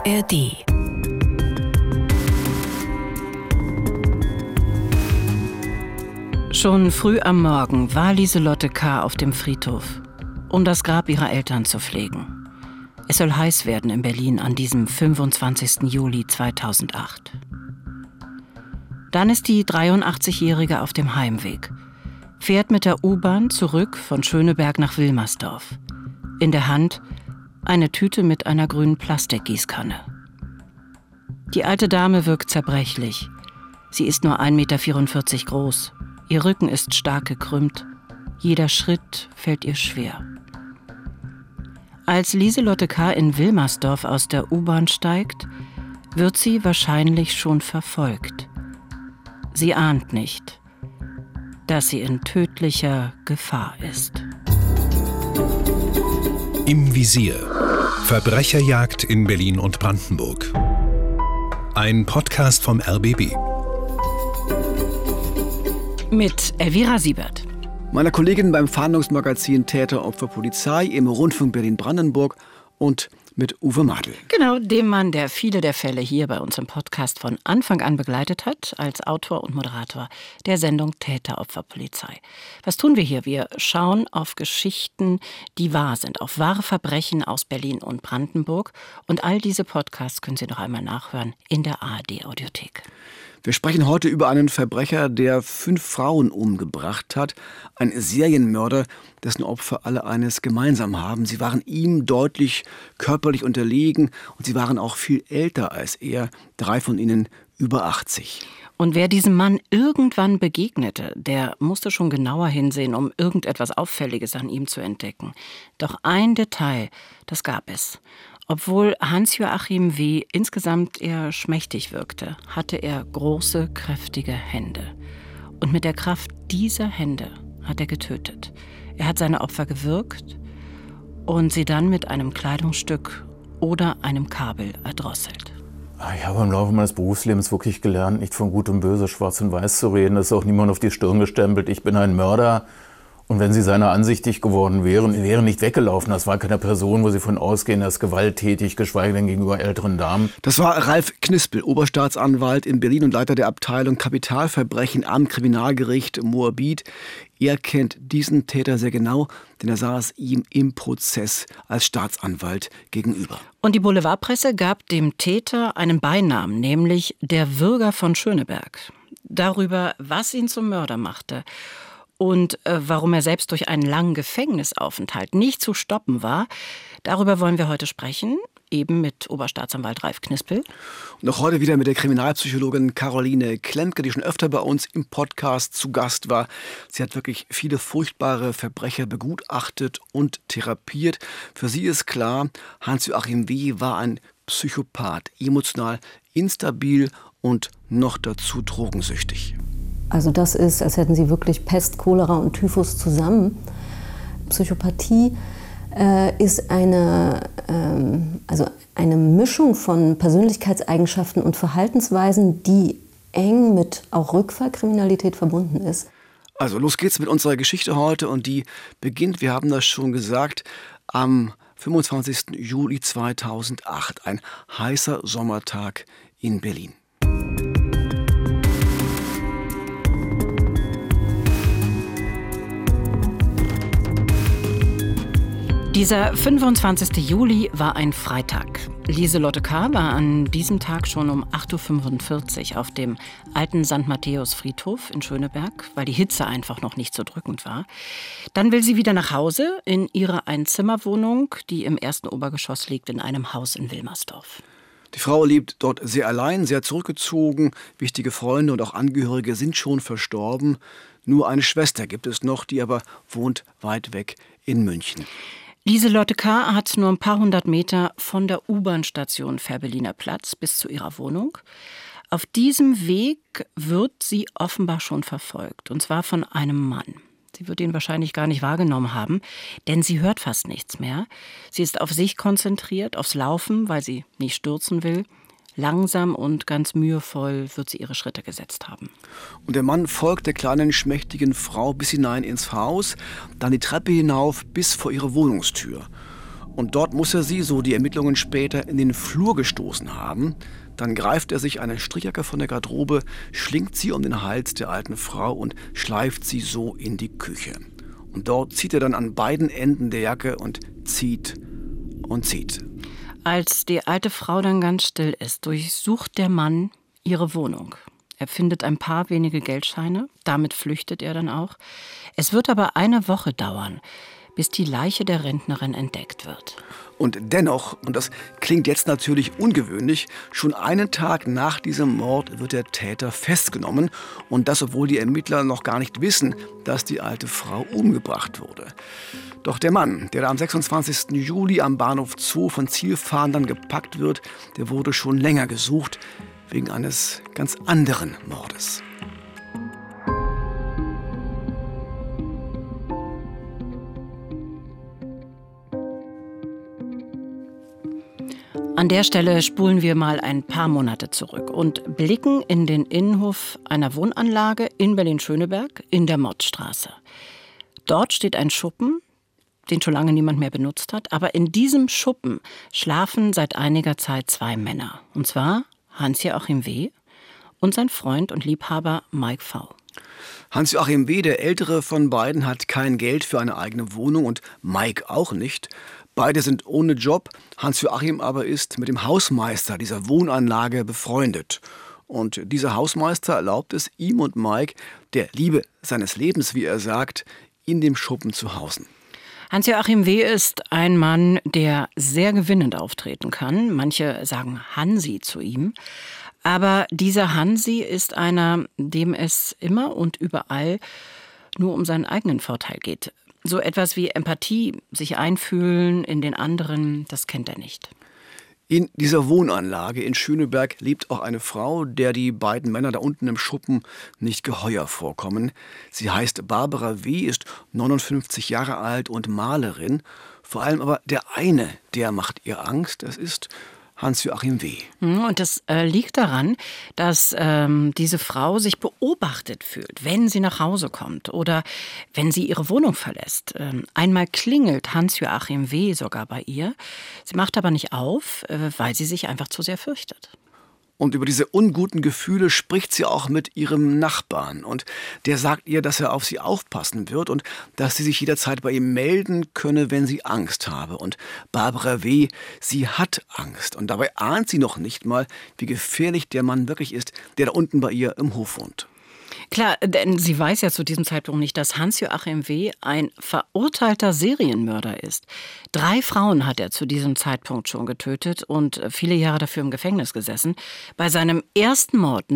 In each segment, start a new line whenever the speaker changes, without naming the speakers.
ARD. Schon früh am Morgen war Lieselotte K. auf dem Friedhof, um das Grab ihrer Eltern zu pflegen. Es soll heiß werden in Berlin an diesem 25. Juli 2008. Dann ist die 83-Jährige auf dem Heimweg, fährt mit der U-Bahn zurück von Schöneberg nach Wilmersdorf. In der Hand eine Tüte mit einer grünen Plastikgießkanne. Die alte Dame wirkt zerbrechlich. Sie ist nur 1,44 Meter groß. Ihr Rücken ist stark gekrümmt. Jeder Schritt fällt ihr schwer. Als Lieselotte K. in Wilmersdorf aus der U-Bahn steigt, wird sie wahrscheinlich schon verfolgt. Sie ahnt nicht, dass sie in tödlicher Gefahr ist.
Im Visier. Verbrecherjagd in Berlin und Brandenburg. Ein Podcast vom RBB.
Mit Elvira Siebert.
Meiner Kollegin beim Fahndungsmagazin Täter, Opfer, Polizei im Rundfunk Berlin-Brandenburg und mit Uwe Madel.
Genau, dem Mann, der viele der Fälle hier bei uns im Podcast von Anfang an begleitet hat, als Autor und Moderator der Sendung Täter, Opfer, Polizei. Was tun wir hier? Wir schauen auf Geschichten, die wahr sind, auf wahre Verbrechen aus Berlin und Brandenburg. Und all diese Podcasts können Sie noch einmal nachhören in der ARD-Audiothek.
Wir sprechen heute über einen Verbrecher, der 5 Frauen umgebracht hat. Ein Serienmörder, dessen Opfer alle eines gemeinsam haben. Sie waren ihm deutlich körperlich unterlegen und sie waren auch viel älter als er. 3 von ihnen über 80.
Und wer diesem Mann irgendwann begegnete, der musste schon genauer hinsehen, um irgendetwas Auffälliges an ihm zu entdecken. Doch ein Detail, das gab es. Obwohl Hans-Joachim W. insgesamt eher schmächtig wirkte, hatte er große, kräftige Hände. Und mit der Kraft dieser Hände hat er getötet. Er hat seine Opfer gewürgt und sie dann mit einem Kleidungsstück oder einem Kabel erdrosselt.
Ich habe im Laufe meines Berufslebens wirklich gelernt, nicht von Gut und Böse, Schwarz und Weiß zu reden. Es ist auch niemand auf die Stirn gestempelt, ich bin ein Mörder. Und wenn sie seiner ansichtig geworden wären nicht weggelaufen. Das war keine Person, wo sie von ausgehen, er ist gewalttätig, geschweige denn gegenüber älteren Damen.
Das war Ralf Knispel, Oberstaatsanwalt in Berlin und Leiter der Abteilung Kapitalverbrechen am Kriminalgericht Moabit. Er kennt diesen Täter sehr genau, denn er saß ihm im Prozess als Staatsanwalt gegenüber.
Und die Boulevardpresse gab dem Täter einen Beinamen, nämlich der Würger von Schöneberg. Darüber, was ihn zum Mörder machte und warum er selbst durch einen langen Gefängnisaufenthalt nicht zu stoppen war, darüber wollen wir heute sprechen, eben mit Oberstaatsanwalt Ralf Knispel.
Und auch heute wieder mit der Kriminalpsychologin Caroline Klemke, die schon öfter bei uns im Podcast zu Gast war. Sie hat wirklich viele furchtbare Verbrecher begutachtet und therapiert. Für sie ist klar, Hans-Joachim W. war ein Psychopath, emotional instabil und noch dazu drogensüchtig.
Also das ist, als hätten sie wirklich Pest, Cholera und Typhus zusammen. Psychopathie ist eine Mischung von Persönlichkeitseigenschaften und Verhaltensweisen, die eng mit auch Rückfallkriminalität verbunden ist.
Also los geht's mit unserer Geschichte heute und die beginnt, wir haben das schon gesagt, am 25. Juli 2008, ein heißer Sommertag in Berlin.
Dieser 25. Juli war ein Freitag. Lieselotte K. war an diesem Tag schon um 8.45 Uhr auf dem alten St. Matthäus-Friedhof in Schöneberg, weil die Hitze einfach noch nicht so drückend war. Dann will sie wieder nach Hause in ihre Einzimmerwohnung, die im ersten Obergeschoss liegt, in einem Haus in Wilmersdorf.
Die Frau lebt dort sehr allein, sehr zurückgezogen. Wichtige Freunde und auch Angehörige sind schon verstorben. Nur eine Schwester gibt es noch, die aber wohnt weit weg in München.
Lieselotte K. hat nur ein paar hundert Meter von der U-Bahn-Station Fährberliner Platz bis zu ihrer Wohnung. Auf diesem Weg wird sie offenbar schon verfolgt, und zwar von einem Mann. Sie wird ihn wahrscheinlich gar nicht wahrgenommen haben, denn sie hört fast nichts mehr. Sie ist auf sich konzentriert, aufs Laufen, weil sie nicht stürzen will. Langsam und ganz mühevoll wird sie ihre Schritte gesetzt haben.
Und der Mann folgt der kleinen, schmächtigen Frau bis hinein ins Haus, dann die Treppe hinauf bis vor ihre Wohnungstür. Und dort muss er sie, so die Ermittlungen später, in den Flur gestoßen haben. Dann greift er sich eine Strickjacke von der Garderobe, schlingt sie um den Hals der alten Frau und schleift sie so in die Küche. Und dort zieht er dann an beiden Enden der Jacke und zieht und zieht.
Als die alte Frau dann ganz still ist, durchsucht der Mann ihre Wohnung. Er findet ein paar wenige Geldscheine, damit flüchtet er dann auch. Es wird aber eine Woche dauern, bis die Leiche der Rentnerin entdeckt wird.
Und dennoch, und das klingt jetzt natürlich ungewöhnlich, schon einen Tag nach diesem Mord wird der Täter festgenommen. Und das, obwohl die Ermittler noch gar nicht wissen, dass die alte Frau umgebracht wurde. Doch der Mann, der am 26. Juli am Bahnhof Zoo von Zielfahndern gepackt wird, der wurde schon länger gesucht, wegen eines ganz anderen Mordes.
An der Stelle spulen wir mal ein paar Monate zurück und blicken in den Innenhof einer Wohnanlage in Berlin-Schöneberg in der Mottstraße. Dort steht ein Schuppen, den schon lange niemand mehr benutzt hat, aber in diesem Schuppen schlafen seit einiger Zeit zwei Männer. Und zwar Hans-Joachim W. und sein Freund und Liebhaber Mike V.
Hans-Joachim W., der ältere von beiden, hat kein Geld für eine eigene Wohnung und Mike auch nicht. Beide sind ohne Job. Hans-Joachim aber ist mit dem Hausmeister dieser Wohnanlage befreundet. Und dieser Hausmeister erlaubt es ihm und Mike, der Liebe seines Lebens, wie er sagt, in dem Schuppen zu hausen.
Hans-Joachim W. ist ein Mann, der sehr gewinnend auftreten kann. Manche sagen Hansi zu ihm. Aber dieser Hansi ist einer, dem es immer und überall nur um seinen eigenen Vorteil geht. So etwas wie Empathie, sich einfühlen in den anderen, das kennt er nicht.
In dieser Wohnanlage in Schöneberg lebt auch eine Frau, der die beiden Männer da unten im Schuppen nicht geheuer vorkommen. Sie heißt Barbara W., ist 59 Jahre alt und Malerin. Vor allem aber der eine, der macht ihr Angst, das ist Hans-Joachim W.
Und das liegt daran, dass diese Frau sich beobachtet fühlt, wenn sie nach Hause kommt oder wenn sie ihre Wohnung verlässt. Einmal klingelt Hans-Joachim W. sogar bei ihr. Sie macht aber nicht auf, weil sie sich einfach zu sehr fürchtet.
Und über diese unguten Gefühle spricht sie auch mit ihrem Nachbarn. Und der sagt ihr, dass er auf sie aufpassen wird und dass sie sich jederzeit bei ihm melden könne, wenn sie Angst habe. Und Barbara W., sie hat Angst. Und dabei ahnt sie noch nicht mal, wie gefährlich der Mann wirklich ist, der da unten bei ihr im Hof wohnt.
Klar, denn sie weiß ja zu diesem Zeitpunkt nicht, dass Hans-Joachim W. ein verurteilter Serienmörder ist. 3 Frauen hat er zu diesem Zeitpunkt schon getötet und viele Jahre dafür im Gefängnis gesessen. Bei seinem ersten Mord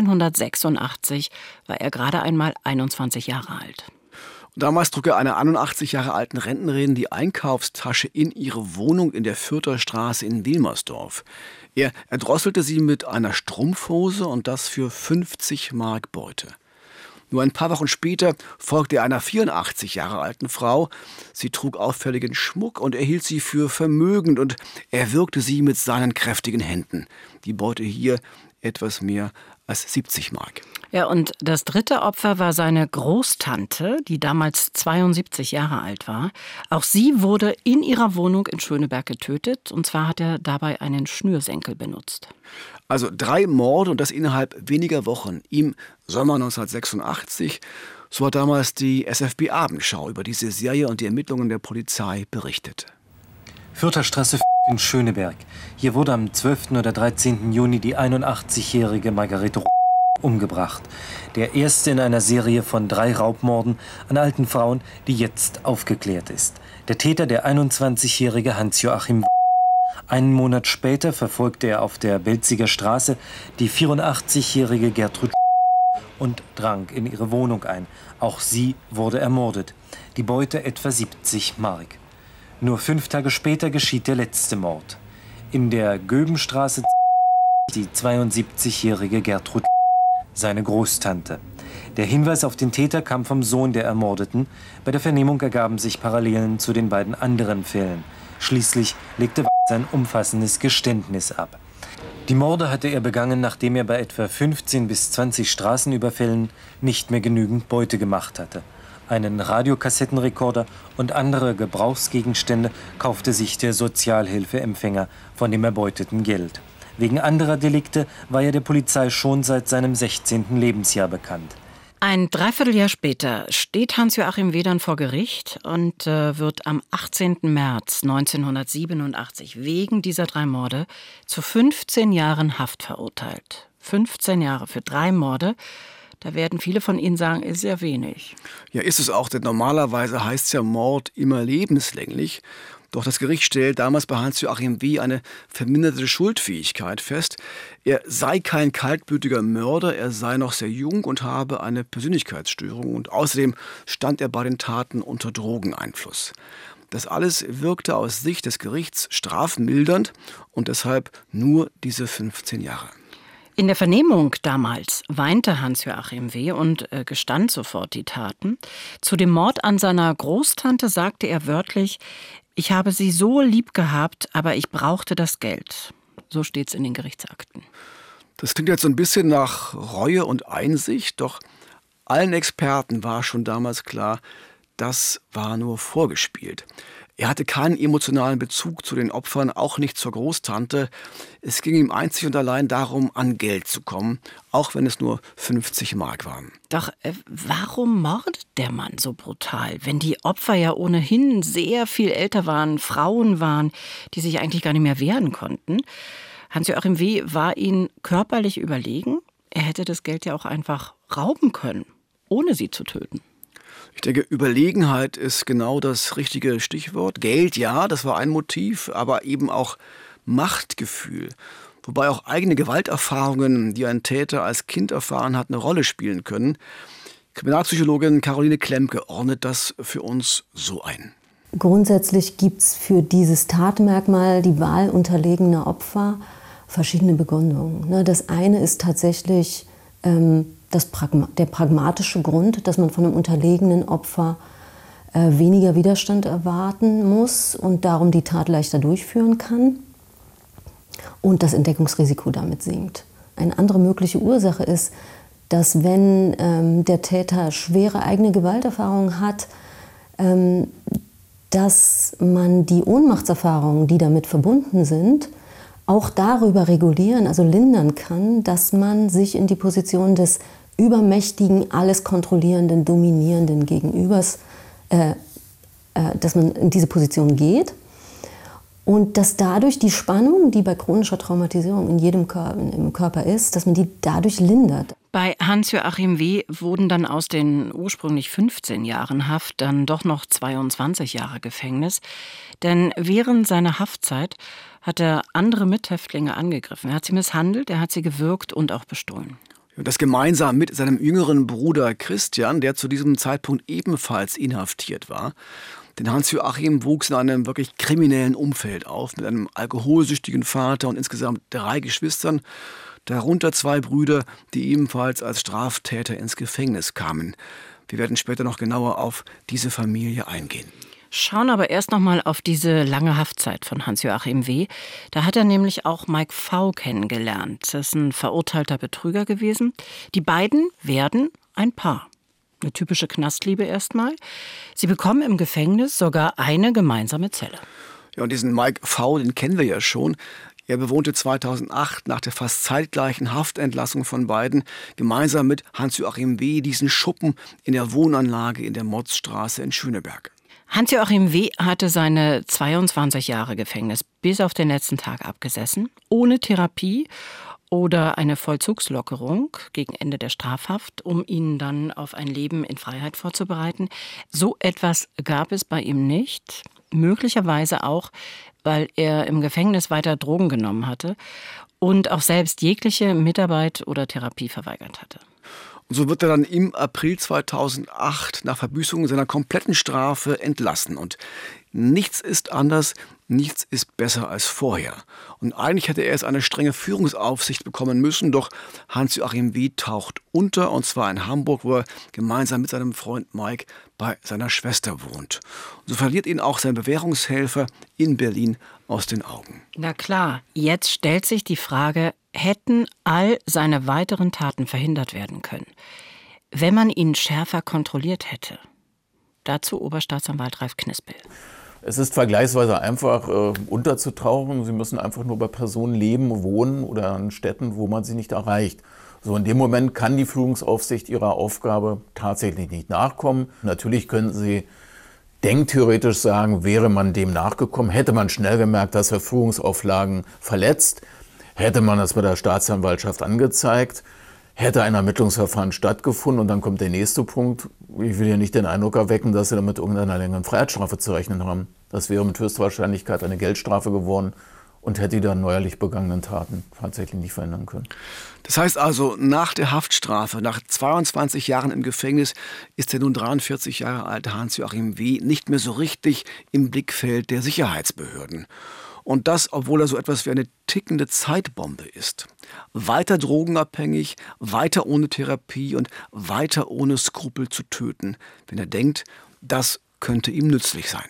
1986 war er gerade einmal 21 Jahre alt.
Damals trug er einer 81 Jahre alten Rentnerin die Einkaufstasche in ihre Wohnung in der Fürther Straße in Wilmersdorf. Er erdrosselte sie mit einer Strumpfhose und das für 50 Mark Beute. Nur ein paar Wochen später folgte er einer 84 Jahre alten Frau. Sie trug auffälligen Schmuck und er hielt sie für vermögend und er würgte sie mit seinen kräftigen Händen. Die Beute hier etwas mehr als 70 Mark.
Ja, und das dritte Opfer war seine Großtante, die damals 72 Jahre alt war. Auch sie wurde in ihrer Wohnung in Schöneberg getötet. Und zwar hat er dabei einen Schnürsenkel benutzt.
Also 3 Morde und das innerhalb weniger Wochen. Im Sommer 1986, so hat damals die SFB-Abendschau über diese Serie und die Ermittlungen der Polizei berichtet.
Fürther Straße in Schöneberg. Hier wurde am 12. oder 13. Juni die 81-jährige Margarete umgebracht. Der erste in einer Serie von 3 Raubmorden an alten Frauen, die jetzt aufgeklärt ist. Der Täter, der 21-jährige Hans-Joachim W. Einen Monat später verfolgte er auf der Belziger Straße die 84-jährige Gertrud und drang in ihre Wohnung ein. Auch sie wurde ermordet. Die Beute etwa 70 Mark. Nur 5 Tage später geschieht der letzte Mord. In der Göbenstraße die 72-jährige Gertrud, seine Großtante. Der Hinweis auf den Täter kam vom Sohn der Ermordeten. Bei der Vernehmung ergaben sich Parallelen zu den beiden anderen Fällen. Schließlich legte sein umfassendes Geständnis ab. Die Morde hatte er begangen, nachdem er bei etwa 15 bis 20 Straßenüberfällen nicht mehr genügend Beute gemacht hatte. Einen Radiokassettenrekorder und andere Gebrauchsgegenstände kaufte sich der Sozialhilfeempfänger von dem erbeuteten Geld. Wegen anderer Delikte war er der Polizei schon seit seinem 16. Lebensjahr bekannt.
Ein Dreivierteljahr später steht Hans-Joachim W. dann vor Gericht und wird am 18. März 1987 wegen dieser 3 Morde zu 15 Jahren Haft verurteilt. 15 Jahre für 3 Morde. Da werden viele von Ihnen sagen, ist sehr wenig.
Ja, ist es auch, denn normalerweise heißt ja Mord immer lebenslänglich. Doch das Gericht stellt damals bei Hans-Joachim W. eine verminderte Schuldfähigkeit fest. Er sei kein kaltblütiger Mörder, er sei noch sehr jung und habe eine Persönlichkeitsstörung. Und außerdem stand er bei den Taten unter Drogeneinfluss. Das alles wirkte aus Sicht des Gerichts strafmildernd und deshalb nur diese 15 Jahre.
In der Vernehmung damals weinte Hans-Joachim W. und gestand sofort die Taten. Zu dem Mord an seiner Großtante sagte er wörtlich: Ich habe sie so lieb gehabt, aber ich brauchte das Geld. So steht's in den Gerichtsakten.
Das klingt jetzt so ein bisschen nach Reue und Einsicht, doch allen Experten war schon damals klar, das war nur vorgespielt. Er hatte keinen emotionalen Bezug zu den Opfern, auch nicht zur Großtante. Es ging ihm einzig und allein darum, an Geld zu kommen, auch wenn es nur 50 Mark waren.
Doch warum mordet der Mann so brutal, wenn die Opfer ja ohnehin sehr viel älter waren, Frauen waren, die sich eigentlich gar nicht mehr wehren konnten? Hans-Joachim W. war ihnen körperlich überlegen. Er hätte das Geld ja auch einfach rauben können, ohne sie zu töten.
Ich denke, Überlegenheit ist genau das richtige Stichwort. Geld, ja, das war ein Motiv, aber eben auch Machtgefühl. Wobei auch eigene Gewalterfahrungen, die ein Täter als Kind erfahren hat, eine Rolle spielen können. Kriminalpsychologin Caroline Klemke ordnet das für uns so ein.
Grundsätzlich gibt es für dieses Tatmerkmal, die Wahl unterlegener Opfer, verschiedene Begründungen. Das eine ist tatsächlich der pragmatische Grund, dass man von einem unterlegenen Opfer weniger Widerstand erwarten muss und darum die Tat leichter durchführen kann und das Entdeckungsrisiko damit sinkt. Eine andere mögliche Ursache ist, dass wenn der Täter schwere eigene Gewalterfahrungen hat, dass man die Ohnmachtserfahrungen, die damit verbunden sind, auch darüber regulieren, also lindern kann, dass man sich in die Position des übermächtigen, alles kontrollierenden, dominierenden Gegenübers, dass man in diese Position geht und dass dadurch die Spannung, die bei chronischer Traumatisierung in jedem im Körper ist, dass man die dadurch lindert.
Bei Hans-Joachim W. wurden dann aus den ursprünglich 15 Jahren Haft dann doch noch 22 Jahre Gefängnis. Denn während seiner Haftzeit hat er andere Mithäftlinge angegriffen. Er hat sie misshandelt, er hat sie gewürgt und auch bestohlen.
Und das gemeinsam mit seinem jüngeren Bruder Christian, der zu diesem Zeitpunkt ebenfalls inhaftiert war. Denn Hans-Joachim wuchs in einem wirklich kriminellen Umfeld auf, mit einem alkoholsüchtigen Vater und insgesamt 3 Geschwistern, darunter 2 Brüder, die ebenfalls als Straftäter ins Gefängnis kamen. Wir werden später noch genauer auf diese Familie eingehen.
Schauen aber erst noch mal auf diese lange Haftzeit von Hans-Joachim W. Da hat er nämlich auch Mike V. kennengelernt. Das ist ein verurteilter Betrüger gewesen. Die beiden werden ein Paar. Eine typische Knastliebe erstmal. Sie bekommen im Gefängnis sogar eine gemeinsame Zelle.
Ja, und diesen Mike V., den kennen wir ja schon. Er bewohnte 2008 nach der fast zeitgleichen Haftentlassung von beiden gemeinsam mit Hans-Joachim W. diesen Schuppen in der Wohnanlage in der Motzstraße in Schöneberg.
Hans-Joachim W. hatte seine 22 Jahre Gefängnis bis auf den letzten Tag abgesessen, ohne Therapie oder eine Vollzugslockerung gegen Ende der Strafhaft, um ihn dann auf ein Leben in Freiheit vorzubereiten. So etwas gab es bei ihm nicht, möglicherweise auch, weil er im Gefängnis weiter Drogen genommen hatte und auch selbst jegliche Mitarbeit oder Therapie verweigert hatte.
Und so wird er dann im April 2008 nach Verbüßung seiner kompletten Strafe entlassen. Und nichts ist anders, nichts ist besser als vorher. Und eigentlich hätte er erst eine strenge Führungsaufsicht bekommen müssen, doch Hans-Joachim W. taucht unter, und zwar in Hamburg, wo er gemeinsam mit seinem Freund Mike bei seiner Schwester wohnt. Und so verliert ihn auch sein Bewährungshelfer in Berlin aus den Augen.
Na klar, jetzt stellt sich die Frage, hätten all seine weiteren Taten verhindert werden können, wenn man ihn schärfer kontrolliert hätte? Dazu Oberstaatsanwalt Ralf Knispel.
Es ist vergleichsweise einfach, unterzutauchen. Sie müssen einfach nur bei Personen leben, wohnen oder an Städten, wo man sie nicht erreicht. So, in dem Moment kann die Führungsaufsicht ihrer Aufgabe tatsächlich nicht nachkommen. Natürlich könnten sie denktheoretisch sagen, wäre man dem nachgekommen, hätte man schnell gemerkt, dass er Führungsauflagen verletzt, hätte man das bei der Staatsanwaltschaft angezeigt, hätte ein Ermittlungsverfahren stattgefunden und dann kommt der nächste Punkt. Ich will ja nicht den Eindruck erwecken, dass sie damit irgendeiner längeren Freiheitsstrafe zu rechnen haben. Das wäre mit höchster Wahrscheinlichkeit eine Geldstrafe geworden und hätte die dann neuerlich begangenen Taten tatsächlich nicht verhindern können.
Das heißt also, nach der Haftstrafe, nach 22 Jahren im Gefängnis, ist der nun 43 Jahre alte Hans-Joachim W. nicht mehr so richtig im Blickfeld der Sicherheitsbehörden. Und das, obwohl er so etwas wie eine tickende Zeitbombe ist. Weiter drogenabhängig, weiter ohne Therapie und weiter ohne Skrupel zu töten, wenn er denkt, das könnte ihm nützlich sein.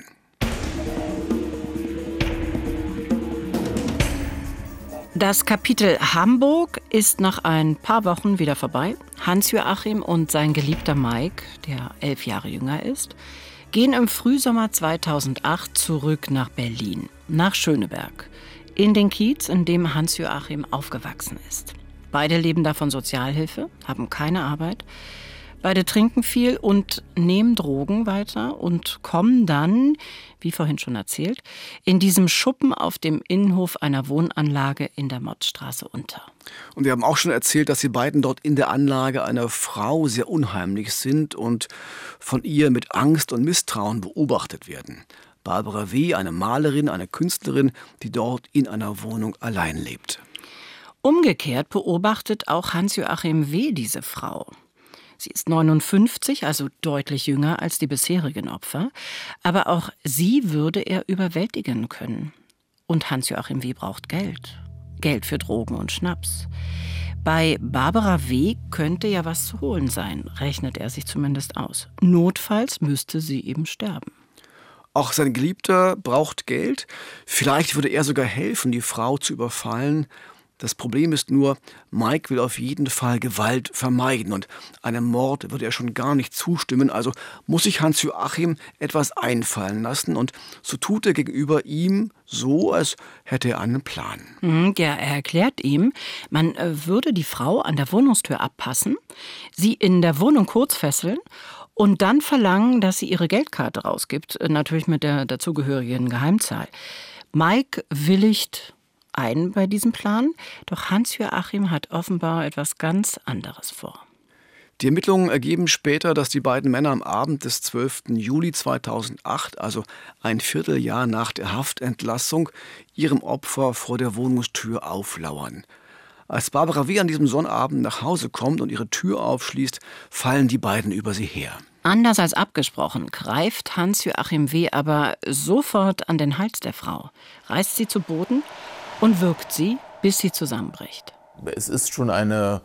Das Kapitel Hamburg ist nach ein paar Wochen wieder vorbei. Hans-Joachim und sein geliebter Mike, der 11 Jahre jünger ist, gehen im Frühsommer 2008 zurück nach Berlin, nach Schöneberg, in den Kiez, in dem Hans-Joachim aufgewachsen ist. Beide leben da von Sozialhilfe, haben keine Arbeit. Beide trinken viel und nehmen Drogen weiter und kommen dann, wie vorhin schon erzählt, in diesem Schuppen auf dem Innenhof einer Wohnanlage in der Mottstraße unter.
Und wir haben auch schon erzählt, dass die beiden dort in der Anlage einer Frau sehr unheimlich sind und von ihr mit Angst und Misstrauen beobachtet werden. Barbara W., eine Malerin, eine Künstlerin, die dort in einer Wohnung allein lebt.
Umgekehrt beobachtet auch Hans-Joachim W. diese Frau. Sie ist 59, also deutlich jünger als die bisherigen Opfer. Aber auch sie würde er überwältigen können. Und Hans-Joachim W. braucht Geld. Geld für Drogen und Schnaps. Bei Barbara W. könnte ja was zu holen sein, rechnet er sich zumindest aus. Notfalls müsste sie eben sterben.
Auch sein Geliebter braucht Geld. Vielleicht würde er sogar helfen, die Frau zu überfallen. Das Problem ist nur, Mike will auf jeden Fall Gewalt vermeiden und einem Mord würde er schon gar nicht zustimmen, also muss sich Hans-Joachim etwas einfallen lassen und so tut er gegenüber ihm so, als hätte er einen Plan.
Ja, er erklärt ihm, man würde die Frau an der Wohnungstür abpassen, sie in der Wohnung kurz fesseln und dann verlangen, dass sie ihre Geldkarte rausgibt, natürlich mit der dazugehörigen Geheimzahl. Mike willigt ein bei diesem Plan, doch Hans-Joachim hat offenbar etwas ganz anderes vor.
Die Ermittlungen ergeben später, dass die beiden Männer am Abend des 12. Juli 2008, also ein Vierteljahr nach der Haftentlassung, ihrem Opfer vor der Wohnungstür auflauern. Als Barbara W. an diesem Sonnabend nach Hause kommt und ihre Tür aufschließt, fallen die beiden über sie her.
Anders als abgesprochen greift Hans-Joachim W. aber sofort an den Hals der Frau, reißt sie zu Boden und wirkt sie, bis sie zusammenbricht.
Es ist schon eine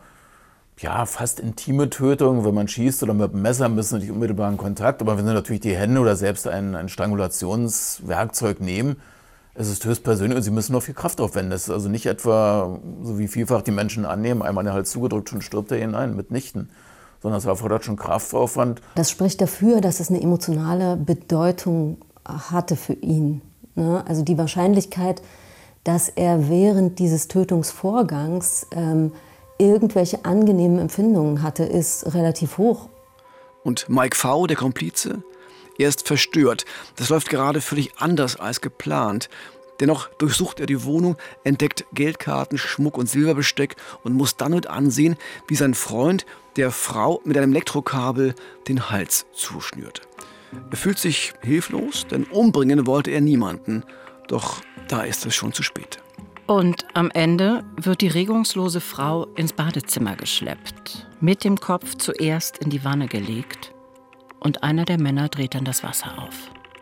fast intime Tötung. Wenn man schießt oder mit dem Messer, müssen sie nicht unmittelbar in Kontakt. Aber wenn sie natürlich die Hände oder selbst ein Strangulationswerkzeug nehmen, es ist höchstpersönlich und sie müssen noch viel Kraft aufwenden. Es ist also nicht etwa, so wie vielfach die Menschen annehmen, einmal den Hals zugedrückt, schon stirbt er hinein, mitnichten. Sondern es erfordert schon Kraftaufwand.
Das spricht dafür, dass es eine emotionale Bedeutung hatte für ihn. Also die Wahrscheinlichkeit, dass er während dieses Tötungsvorgangs irgendwelche angenehmen Empfindungen hatte, ist relativ hoch.
Und Mike V., der Komplize, er ist verstört. Das läuft gerade völlig anders als geplant. Dennoch durchsucht er die Wohnung, entdeckt Geldkarten, Schmuck und Silberbesteck und muss dann mit ansehen, wie sein Freund der Frau mit einem Elektrokabel den Hals zuschnürt. Er fühlt sich hilflos, denn umbringen wollte er niemanden. Doch da ist es schon zu spät.
Und am Ende wird die regungslose Frau ins Badezimmer geschleppt, mit dem Kopf zuerst in die Wanne gelegt und einer der Männer dreht dann das Wasser auf.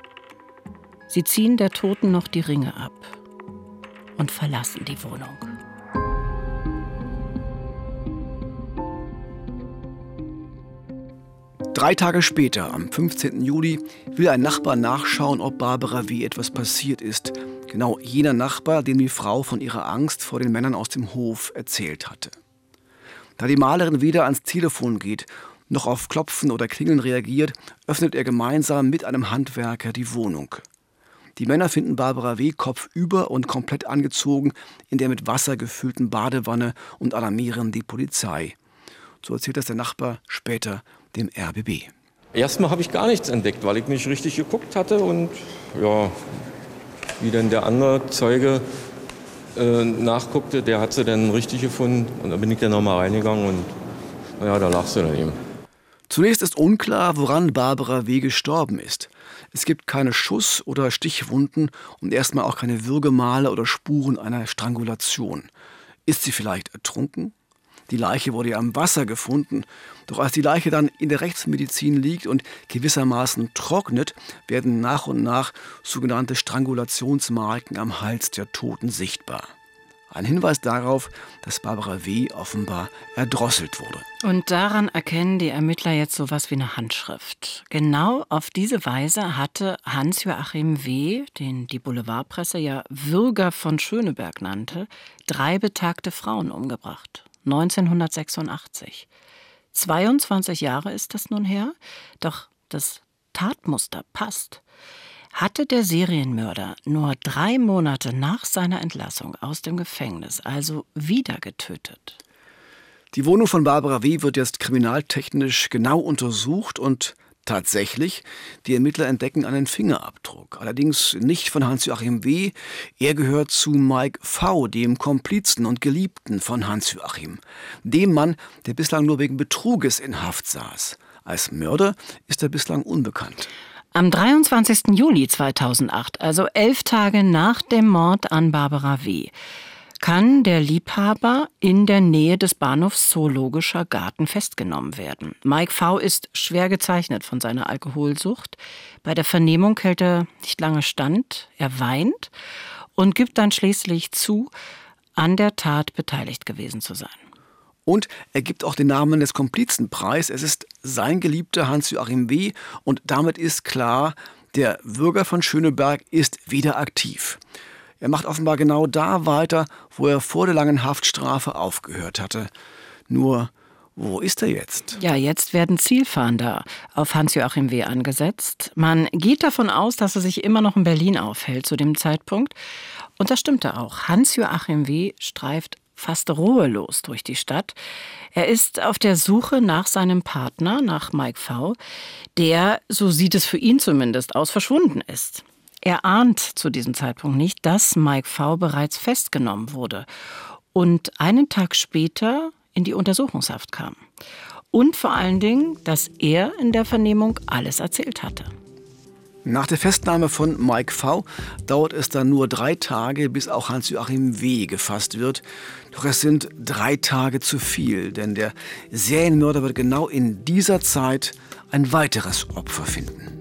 Sie ziehen der Toten noch die Ringe ab und verlassen die Wohnung.
Drei Tage später, am 15. Juli, will ein Nachbar nachschauen, ob Barbara W. etwas passiert ist. Genau jener Nachbar, dem die Frau von ihrer Angst vor den Männern aus dem Hof erzählt hatte. Da die Malerin wieder ans Telefon geht, noch auf Klopfen oder Klingeln reagiert, öffnet er gemeinsam mit einem Handwerker die Wohnung. Die Männer finden Barbara W. kopfüber und komplett angezogen in der mit Wasser gefüllten Badewanne und alarmieren die Polizei. So erzählt das der Nachbar später dem RBB.
Erstmal habe ich gar nichts entdeckt, weil ich nicht richtig geguckt hatte und ja, wie dann der andere Zeuge nachguckte, der hat sie dann richtig gefunden und dann bin ich dann nochmal reingegangen und ja, da lag sie dann eben.
Zunächst ist unklar, woran Barbara W. gestorben ist. Es gibt keine Schuss- oder Stichwunden und erstmal auch keine Würgemale oder Spuren einer Strangulation. Ist sie vielleicht ertrunken? Die Leiche wurde ja am Wasser gefunden. Doch als die Leiche dann in der Rechtsmedizin liegt und gewissermaßen trocknet, werden nach und nach sogenannte Strangulationsmarken am Hals der Toten sichtbar. Ein Hinweis darauf, dass Barbara W. offenbar erdrosselt wurde.
Und daran erkennen die Ermittler jetzt sowas wie eine Handschrift. Genau auf diese Weise hatte Hans-Joachim W., den die Boulevardpresse ja Würger von Schöneberg nannte, 3 betagte Frauen umgebracht. 1986. 22 Jahre ist das nun her, doch das Tatmuster passt. Hatte der Serienmörder nur 3 Monate nach seiner Entlassung aus dem Gefängnis also wieder getötet?
Die Wohnung von Barbara W. wird jetzt kriminaltechnisch genau untersucht und tatsächlich, die Ermittler entdecken einen Fingerabdruck. Allerdings nicht von Hans-Joachim W., er gehört zu Mike V., dem Komplizen und Geliebten von Hans-Joachim. Dem Mann, der bislang nur wegen Betruges in Haft saß. Als Mörder ist er bislang unbekannt.
Am 23. Juli 2008, also 11 Tage nach dem Mord an Barbara W., kann der Liebhaber in der Nähe des Bahnhofs Zoologischer Garten festgenommen werden. Mike V. ist schwer gezeichnet von seiner Alkoholsucht. Bei der Vernehmung hält er nicht lange stand, er weint und gibt dann schließlich zu, an der Tat beteiligt gewesen zu sein.
Und er gibt auch den Namen des Komplizen preis. Es ist sein Geliebter Hans-Joachim W. Und damit ist klar, der Würger von Schöneberg ist wieder aktiv. Er macht offenbar genau da weiter, wo er vor der langen Haftstrafe aufgehört hatte. Nur, wo ist er jetzt?
Ja, jetzt werden Zielfahnder auf Hans-Joachim W. angesetzt. Man geht davon aus, dass er sich immer noch in Berlin aufhält zu dem Zeitpunkt. Und das stimmte auch. Hans-Joachim W. streift fast ruhelos durch die Stadt. Er ist auf der Suche nach seinem Partner, nach Mike V., der, so sieht es für ihn zumindest aus, verschwunden ist. Er ahnt zu diesem Zeitpunkt nicht, dass Mike V. bereits festgenommen wurde und einen Tag später in die Untersuchungshaft kam. Und vor allen Dingen, dass er in der Vernehmung alles erzählt hatte.
Nach der Festnahme von Mike V. dauert es dann nur 3 Tage, bis auch Hans-Joachim W. gefasst wird. Doch es sind 3 Tage zu viel, denn der Serienmörder wird genau in dieser Zeit ein weiteres Opfer finden.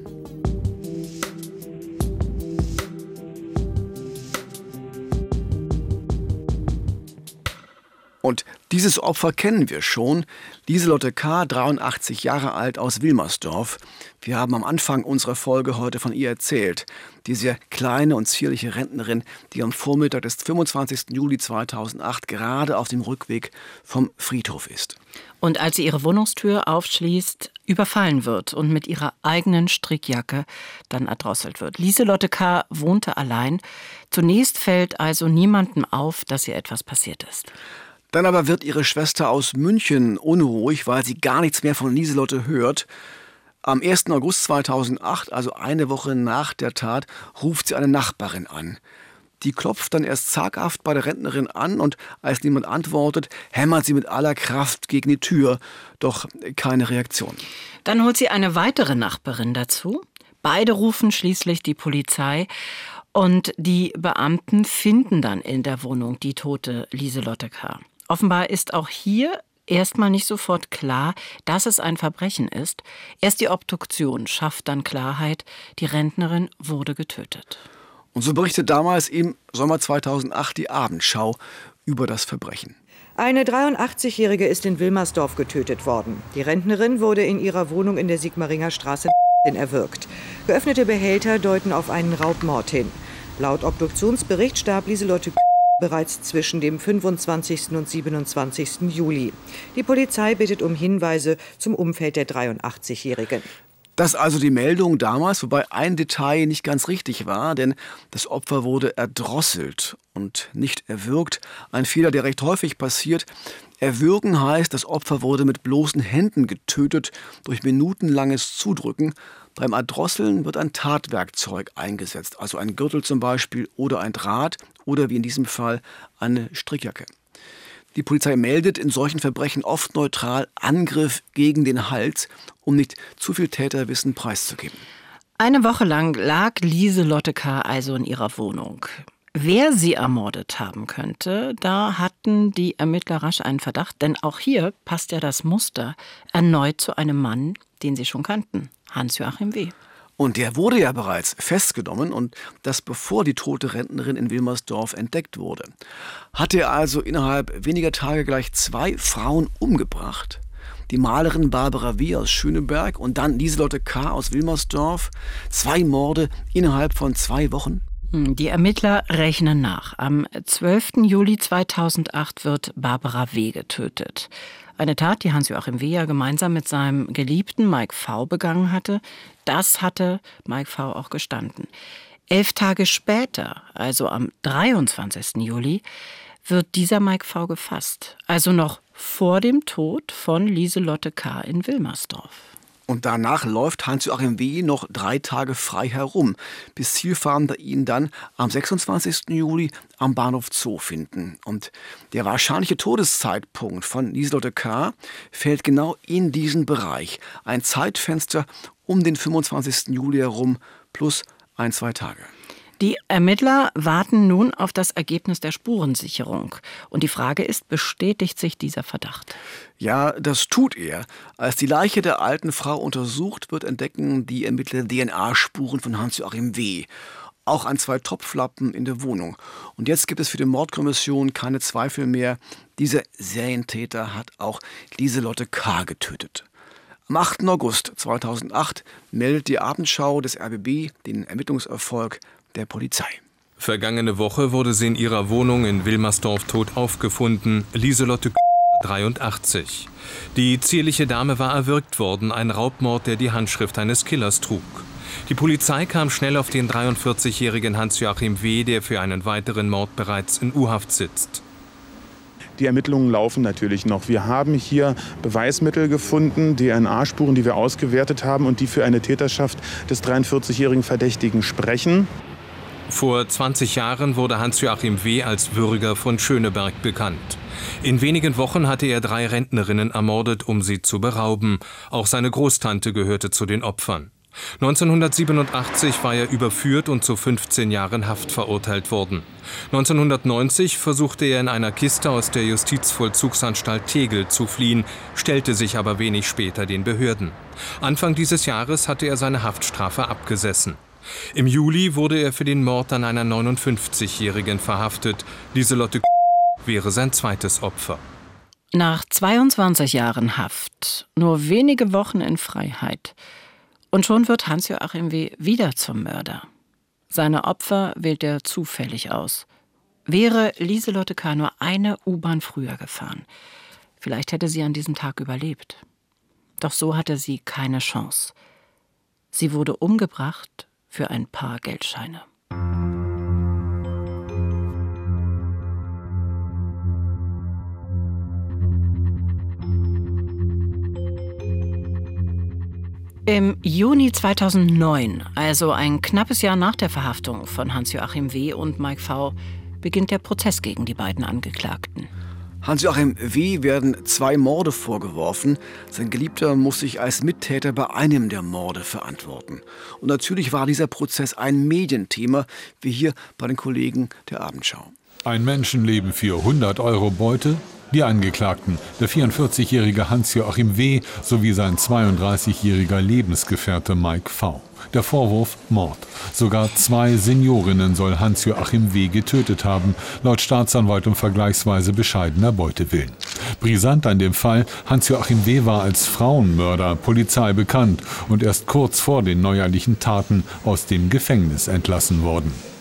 Und dieses Opfer kennen wir schon. Lieselotte K., 83 Jahre alt, aus Wilmersdorf. Wir haben am Anfang unserer Folge heute von ihr erzählt. Die sehr kleine und zierliche Rentnerin, die am Vormittag des 25. Juli 2008 gerade auf dem Rückweg vom Friedhof ist.
Und als sie ihre Wohnungstür aufschließt, überfallen wird und mit ihrer eigenen Strickjacke dann erdrosselt wird. Lieselotte K. wohnte allein. Zunächst fällt also niemandem auf, dass ihr etwas passiert ist.
Dann aber wird ihre Schwester aus München unruhig, weil sie gar nichts mehr von Lieselotte hört. Am 1. August 2008, also eine Woche nach der Tat, ruft sie eine Nachbarin an. Die klopft dann erst zaghaft bei der Rentnerin an und als niemand antwortet, hämmert sie mit aller Kraft gegen die Tür. Doch keine Reaktion.
Dann holt sie eine weitere Nachbarin dazu. Beide rufen schließlich die Polizei. Und die Beamten finden dann in der Wohnung die tote Lieselotte K. Offenbar ist auch hier erstmal nicht sofort klar, dass es ein Verbrechen ist. Erst die Obduktion schafft dann Klarheit, die Rentnerin wurde getötet.
Und so berichtet damals im Sommer 2008 die Abendschau über das Verbrechen.
Eine 83-Jährige ist in Wilmersdorf getötet worden. Die Rentnerin wurde in ihrer Wohnung in der Sigmaringer Straße erwürgt. Geöffnete Behälter deuten auf einen Raubmord hin. Laut Obduktionsbericht starb Lieselotte bereits zwischen dem 25. und 27. Juli. Die Polizei bittet um Hinweise zum Umfeld der 83-Jährigen.
Das ist also die Meldung damals, wobei ein Detail nicht ganz richtig war, denn das Opfer wurde erdrosselt und nicht erwürgt. Ein Fehler, der recht häufig passiert. Erwürgen heißt, das Opfer wurde mit bloßen Händen getötet durch minutenlanges Zudrücken. Beim Erdrosseln wird ein Tatwerkzeug eingesetzt, also ein Gürtel zum Beispiel oder ein Draht oder wie in diesem Fall eine Strickjacke. Die Polizei meldet in solchen Verbrechen oft neutral Angriff gegen den Hals, um nicht zu viel Täterwissen preiszugeben.
Eine Woche lang lag Lieselotte K. also in ihrer Wohnung. Wer sie ermordet haben könnte, da hatten die Ermittler rasch einen Verdacht, denn auch hier passt ja das Muster erneut zu einem Mann, den sie schon kannten, Hans-Joachim W.
Und der wurde ja bereits festgenommen und das bevor die tote Rentnerin in Wilmersdorf entdeckt wurde. Hat er also innerhalb weniger Tage gleich 2 Frauen umgebracht? Die Malerin Barbara W. aus Schöneberg und dann Lieselotte K. aus Wilmersdorf. 2 Morde innerhalb von 2 Wochen?
Die Ermittler rechnen nach. Am 12. Juli 2008 wird Barbara W. getötet. Eine Tat, die Hans-Joachim W. ja gemeinsam mit seinem Geliebten Mike V. begangen hatte. Das hatte Mike V. auch gestanden. 11 Tage später, also am 23. Juli, wird dieser Mike V. gefasst. Also noch vor dem Tod von Lieselotte K. in Wilmersdorf.
Und danach läuft Hans-Joachim W. noch 3 Tage frei herum, bis Zielfahnder ihn dann am 26. Juli am Bahnhof Zoo finden. Und der wahrscheinliche Todeszeitpunkt von Lieselotte K. fällt genau in diesen Bereich. Ein Zeitfenster um den 25. Juli herum plus 1-2 Tage.
Die Ermittler warten nun auf das Ergebnis der Spurensicherung. Und die Frage ist, bestätigt sich dieser Verdacht?
Ja, das tut er. Als die Leiche der alten Frau untersucht wird, entdecken die Ermittler DNA-Spuren von Hans-Joachim W. Auch an 2 Topflappen in der Wohnung. Und jetzt gibt es für die Mordkommission keine Zweifel mehr. Dieser Serientäter hat auch Lieselotte K. getötet. Am 8. August 2008 meldet die Abendschau des RBB den Ermittlungserfolg der Polizei.
Vergangene Woche wurde sie in ihrer Wohnung in Wilmersdorf tot aufgefunden, Lieselotte K. 83. Die zierliche Dame war erwürgt worden, ein Raubmord, der die Handschrift eines Killers trug. Die Polizei kam schnell auf den 43-jährigen Hans-Joachim W., der für einen weiteren Mord bereits in U-Haft sitzt.
Die Ermittlungen laufen natürlich noch. Wir haben hier Beweismittel gefunden, DNA-Spuren, die wir ausgewertet haben und die für eine Täterschaft des 43-jährigen Verdächtigen sprechen.
Vor 20 Jahren wurde Hans-Joachim W. als Würger von Schöneberg bekannt. In wenigen Wochen hatte er 3 Rentnerinnen ermordet, um sie zu berauben. Auch seine Großtante gehörte zu den Opfern. 1987 war er überführt und zu 15 Jahren Haft verurteilt worden. 1990 versuchte er in einer Kiste aus der Justizvollzugsanstalt Tegel zu fliehen, stellte sich aber wenig später den Behörden. Anfang dieses Jahres hatte er seine Haftstrafe abgesessen. Im Juli wurde er für den Mord an einer 59-Jährigen verhaftet. Lieselotte K. wäre sein zweites Opfer.
Nach 22 Jahren Haft, nur wenige Wochen in Freiheit. Und schon wird Hans-Joachim W. wieder zum Mörder. Seine Opfer wählt er zufällig aus. Wäre Lieselotte K. nur eine U-Bahn früher gefahren, vielleicht hätte sie an diesem Tag überlebt. Doch so hatte sie keine Chance. Sie wurde umgebracht für ein paar Geldscheine. Im Juni 2009, also ein knappes Jahr nach der Verhaftung von Hans-Joachim W. und Mike V., beginnt der Prozess gegen die beiden Angeklagten.
Hans-Joachim W. werden 2 Morde vorgeworfen. Sein Geliebter muss sich als Mittäter bei einem der Morde verantworten. Und natürlich war dieser Prozess ein Medienthema, wie hier bei den Kollegen der Abendschau.
Ein Menschenleben für 100 € Beute? Die Angeklagten, der 44-jährige Hans-Joachim W. sowie sein 32-jähriger Lebensgefährte Mike V. Der Vorwurf Mord. Sogar 2 Seniorinnen soll Hans-Joachim W. getötet haben, laut Staatsanwalt um vergleichsweise bescheidener Beutewillen. Brisant an dem Fall, Hans-Joachim W. war als Frauenmörder Polizei bekannt und erst kurz vor den neuerlichen Taten aus dem Gefängnis entlassen worden.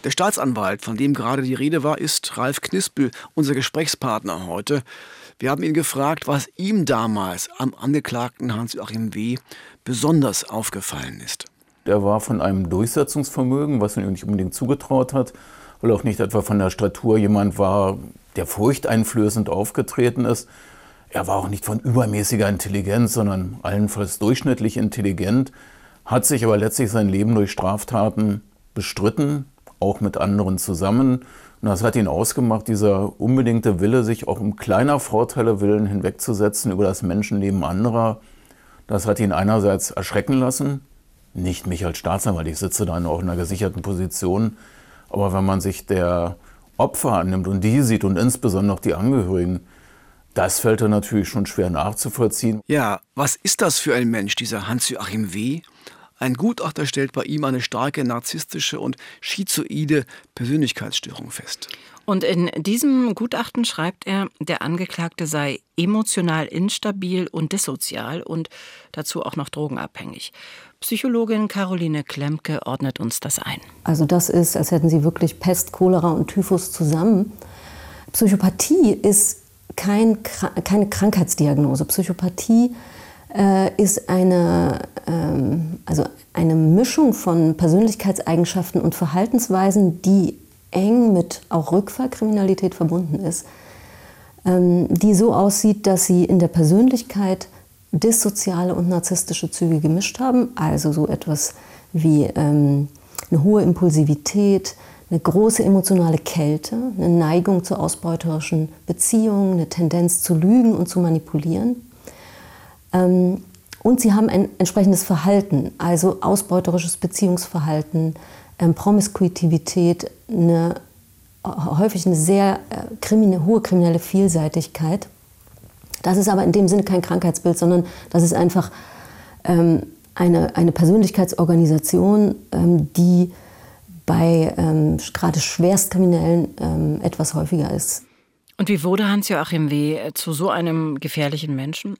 Der Staatsanwalt, von dem gerade die Rede war, ist Ralf Knispel, unser Gesprächspartner heute. Wir haben ihn gefragt, was ihm damals am Angeklagten Hans-Joachim W. besonders aufgefallen ist.
Er war von einem Durchsetzungsvermögen, was man ihm nicht unbedingt zugetraut hat, weil er auch nicht etwa von der Statur jemand war, der furchteinflößend aufgetreten ist. Er war auch nicht von übermäßiger Intelligenz, sondern allenfalls durchschnittlich intelligent, hat sich aber letztlich sein Leben durch Straftaten bestritten, auch mit anderen zusammen. Und das hat ihn ausgemacht, dieser unbedingte Wille, sich auch um kleiner Vorteile willen hinwegzusetzen über das Menschenleben anderer. Das hat ihn einerseits erschrecken lassen, nicht mich als Staatsanwalt, ich sitze da auch in einer gesicherten Position, aber wenn man sich der Opfer annimmt und die sieht und insbesondere auch die Angehörigen, das fällt dann natürlich schon schwer nachzuvollziehen.
Ja, was ist das für ein Mensch, dieser Hans-Joachim W.? Ein Gutachter stellt bei ihm eine starke narzisstische und schizoide Persönlichkeitsstörung fest.
Und in diesem Gutachten schreibt er, der Angeklagte sei emotional instabil und dissozial und dazu auch noch drogenabhängig. Psychologin Caroline Klemke ordnet uns das ein.
Also das ist, als hätten Sie wirklich Pest, Cholera und Typhus zusammen. Psychopathie ist keine Krankheitsdiagnose. Psychopathie ist eine Mischung von Persönlichkeitseigenschaften und Verhaltensweisen, die eng mit auch Rückfallkriminalität verbunden ist, die so aussieht, dass sie in der Persönlichkeit dissoziale und narzisstische Züge gemischt haben, also so etwas wie eine hohe Impulsivität, eine große emotionale Kälte, eine Neigung zu ausbeuterischen Beziehungen, eine Tendenz zu lügen und zu manipulieren. Und sie haben ein entsprechendes Verhalten, also ausbeuterisches Beziehungsverhalten, Promiskuitivität, häufig eine sehr hohe kriminelle Vielseitigkeit. Das ist aber in dem Sinne kein Krankheitsbild, sondern das ist einfach eine Persönlichkeitsorganisation, die bei gerade Schwerstkriminellen etwas häufiger ist.
Und wie wurde Hans-Joachim W. zu so einem gefährlichen Menschen?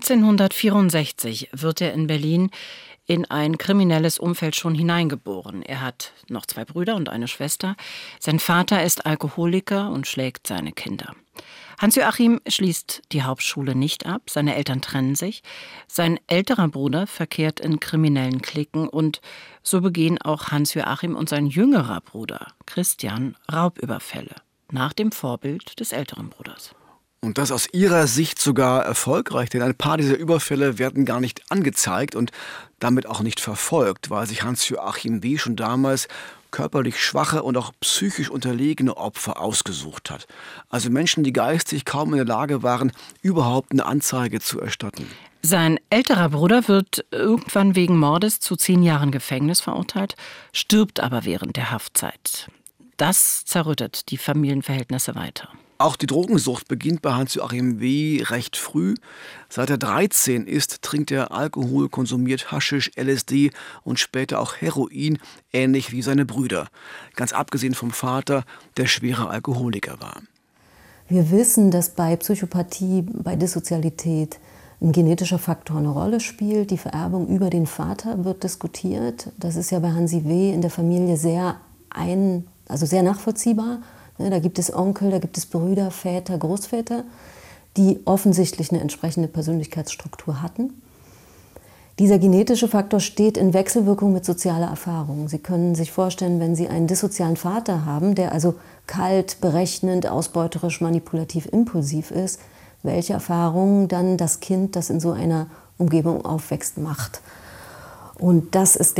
1964 wird er in Berlin in ein kriminelles Umfeld schon hineingeboren. Er hat noch 2 Brüder und eine Schwester. Sein Vater ist Alkoholiker und schlägt seine Kinder. Hans-Joachim schließt die Hauptschule nicht ab, seine Eltern trennen sich. Sein älterer Bruder verkehrt in kriminellen Cliquen und so begehen auch Hans-Joachim und sein jüngerer Bruder Christian Raubüberfälle, nach dem Vorbild des älteren Bruders.
Und das aus ihrer Sicht sogar erfolgreich, denn ein paar dieser Überfälle werden gar nicht angezeigt und damit auch nicht verfolgt, weil sich Hans-Joachim W. schon damals körperlich schwache und auch psychisch unterlegene Opfer ausgesucht hat. Also Menschen, die geistig kaum in der Lage waren, überhaupt eine Anzeige zu erstatten.
Sein älterer Bruder wird irgendwann wegen Mordes zu 10 Jahren Gefängnis verurteilt, stirbt aber während der Haftzeit. Das zerrüttet die Familienverhältnisse weiter.
Auch die Drogensucht beginnt bei Hans-Joachim W. recht früh. Seit er 13 ist, trinkt er Alkohol, konsumiert Haschisch, LSD und später auch Heroin, ähnlich wie seine Brüder. Ganz abgesehen vom Vater, der schwerer Alkoholiker war.
Wir wissen, dass bei Psychopathie, bei Dissozialität ein genetischer Faktor eine Rolle spielt. Die Vererbung über den Vater wird diskutiert. Das ist ja bei Hansi W. in der Familie sehr nachvollziehbar. Da gibt es Onkel, da gibt es Brüder, Väter, Großväter, die offensichtlich eine entsprechende Persönlichkeitsstruktur hatten. Dieser genetische Faktor steht in Wechselwirkung mit sozialer Erfahrung. Sie können sich vorstellen, wenn Sie einen dissozialen Vater haben, der also kalt, berechnend, ausbeuterisch, manipulativ, impulsiv ist, welche Erfahrungen dann das Kind, das in so einer Umgebung aufwächst, macht. Und das ist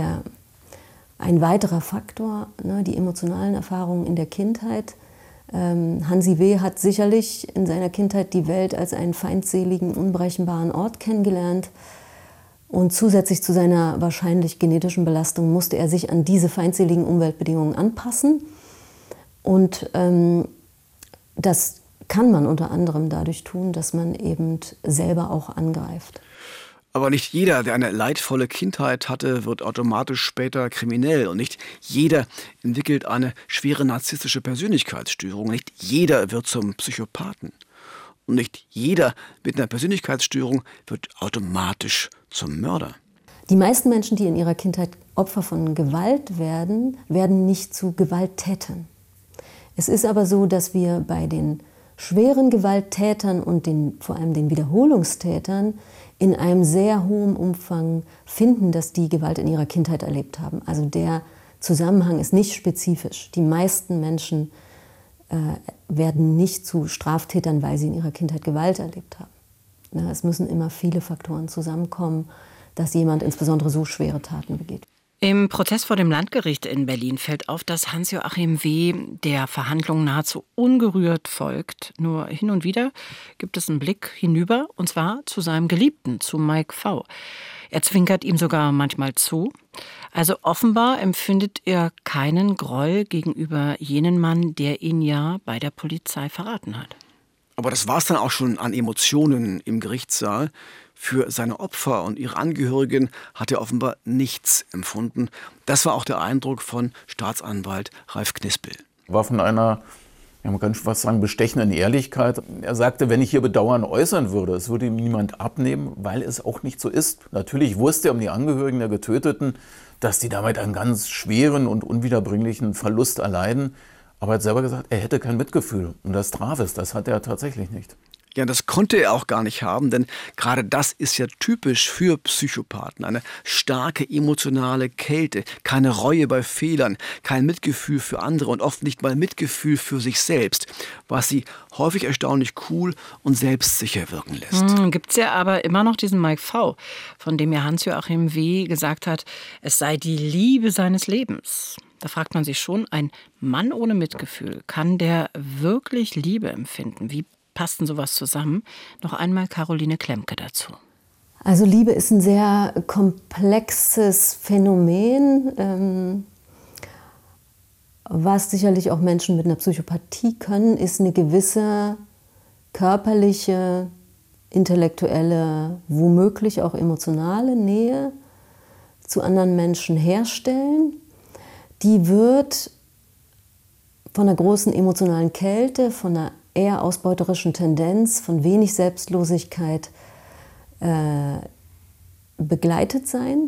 ein weiterer Faktor, die emotionalen Erfahrungen in der Kindheit. Hansi W. hat sicherlich in seiner Kindheit die Welt als einen feindseligen, unberechenbaren Ort kennengelernt. Und zusätzlich zu seiner wahrscheinlich genetischen Belastung musste er sich an diese feindseligen Umweltbedingungen anpassen. Und das kann man unter anderem dadurch tun, dass man eben selber auch angreift.
Aber nicht jeder, der eine leidvolle Kindheit hatte, wird automatisch später kriminell. Und nicht jeder entwickelt eine schwere narzisstische Persönlichkeitsstörung. Nicht jeder wird zum Psychopathen. Und nicht jeder mit einer Persönlichkeitsstörung wird automatisch zum Mörder.
Die meisten Menschen, die in ihrer Kindheit Opfer von Gewalt werden, werden nicht zu Gewalttätern. Es ist aber so, dass wir bei den schweren Gewalttätern und vor allem den Wiederholungstätern in einem sehr hohen Umfang finden, dass die Gewalt in ihrer Kindheit erlebt haben. Also der Zusammenhang ist nicht spezifisch. Die meisten Menschen werden nicht zu Straftätern, weil sie in ihrer Kindheit Gewalt erlebt haben. Es müssen immer viele Faktoren zusammenkommen, dass jemand insbesondere so schwere Taten begeht.
Im Prozess vor dem Landgericht in Berlin fällt auf, dass Hans-Joachim W. der Verhandlung nahezu ungerührt folgt. Nur hin und wieder gibt es einen Blick hinüber, und zwar zu seinem Geliebten, zu Mike V. Er zwinkert ihm sogar manchmal zu. Also offenbar empfindet er keinen Groll gegenüber jenem Mann, der ihn ja bei der Polizei verraten hat.
Aber das war es dann auch schon an Emotionen im Gerichtssaal. Für seine Opfer und ihre Angehörigen hat er offenbar nichts empfunden. Das war auch der Eindruck von Staatsanwalt Ralf Knispel.
War von einer, ja, man kann schon fast sagen, bestechenden Ehrlichkeit. Er sagte, wenn ich hier Bedauern äußern würde, es würde ihm niemand abnehmen, weil es auch nicht so ist. Natürlich wusste er um die Angehörigen der Getöteten, dass die damit einen ganz schweren und unwiederbringlichen Verlust erleiden. Aber er hat selber gesagt, er hätte kein Mitgefühl. Und das traf es, das hat er tatsächlich nicht.
Ja, das konnte er auch gar nicht haben, denn gerade das ist ja typisch für Psychopathen. Eine starke emotionale Kälte, keine Reue bei Fehlern, kein Mitgefühl für andere und oft nicht mal Mitgefühl für sich selbst, was sie häufig erstaunlich cool und selbstsicher wirken lässt.
Gibt es ja aber immer noch diesen Mike V., von dem ja Hans-Joachim W. gesagt hat, es sei die Liebe seines Lebens. Da fragt man sich schon, ein Mann ohne Mitgefühl, kann der wirklich Liebe empfinden? Wie passt denn sowas zusammen? Noch einmal Caroline Klemke dazu.
Also Liebe ist ein sehr komplexes Phänomen. Was sicherlich auch Menschen mit einer Psychopathie können, ist eine gewisse körperliche, intellektuelle, womöglich auch emotionale Nähe zu anderen Menschen herstellen. Die wird von einer großen emotionalen Kälte, von einer eher ausbeuterischen Tendenz, von wenig Selbstlosigkeit begleitet sein.